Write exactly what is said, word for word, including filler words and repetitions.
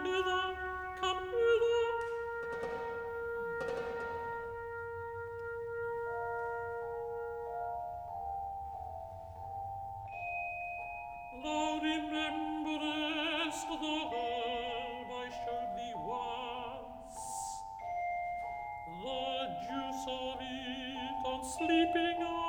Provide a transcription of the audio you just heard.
hither, come hither. Thou rememberest the herb I showed thee once, the juice of it on sleeping